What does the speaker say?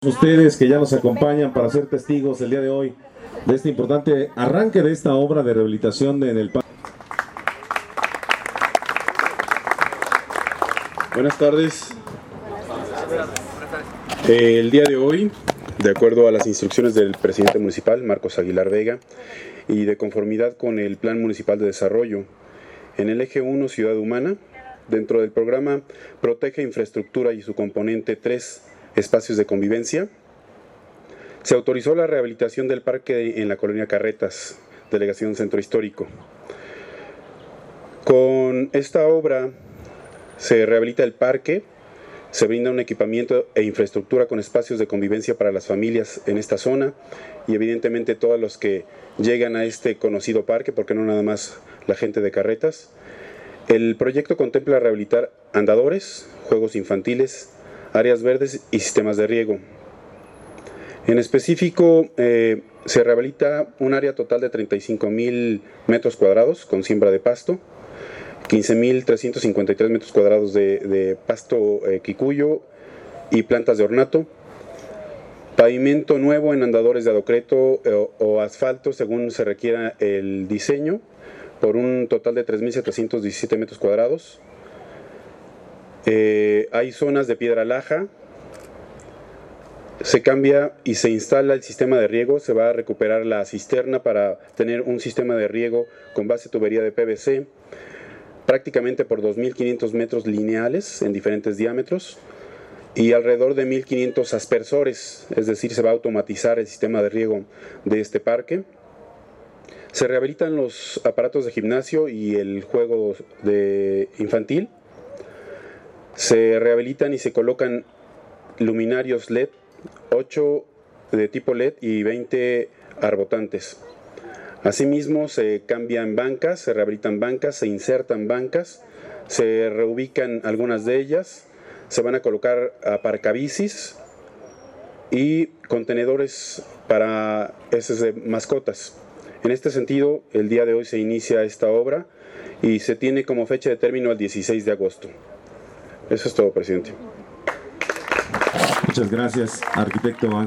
Ustedes que ya nos acompañan para ser testigos el día de hoy de este importante arranque de esta obra de rehabilitación en el parque. Buenas tardes. El día de hoy, de acuerdo a las instrucciones del presidente municipal, Marcos Aguilar Vega, y de conformidad con el Plan Municipal de Desarrollo, en el eje 1 Ciudad Humana, dentro del programa Protege Infraestructura y su componente 3, Espacios de Convivencia, se autorizó la rehabilitación del parque en la colonia Carretas, Delegación Centro Histórico. Con esta obra se rehabilita el parque, se brinda un equipamiento e infraestructura con espacios de convivencia para las familias en esta zona y evidentemente todos los que llegan a este conocido parque, porque no nada más la gente de Carretas. El proyecto contempla rehabilitar andadores, juegos infantiles, áreas verdes y sistemas de riego. En específico, se rehabilita un área total de 35,000 metros cuadrados con siembra de pasto, 15,353 metros cuadrados de pasto quicuyo y plantas de ornato, pavimento nuevo en andadores de adocreto o asfalto según se requiera el diseño, por un total de 3,717 metros cuadrados. Hay zonas de piedra laja. Se cambia y se instala el sistema de riego, se va a recuperar la cisterna para tener un sistema de riego con base tubería de PVC, prácticamente por 2,500 metros lineales en diferentes diámetros y alrededor de 1,500 aspersores, es decir, se va a automatizar el sistema de riego de este parque. Se rehabilitan los aparatos de gimnasio y el juego infantil. Se rehabilitan y se colocan luminarios LED, 8 de tipo LED y 20 arbotantes. Asimismo, se cambian bancas, se rehabilitan bancas, se insertan bancas, se reubican algunas de ellas, se van a colocar aparcabicis y contenedores para heces de mascotas. En este sentido, el día de hoy se inicia esta obra y se tiene como fecha de término el 16 de agosto. Eso es todo, presidente. Muchas gracias, arquitecto.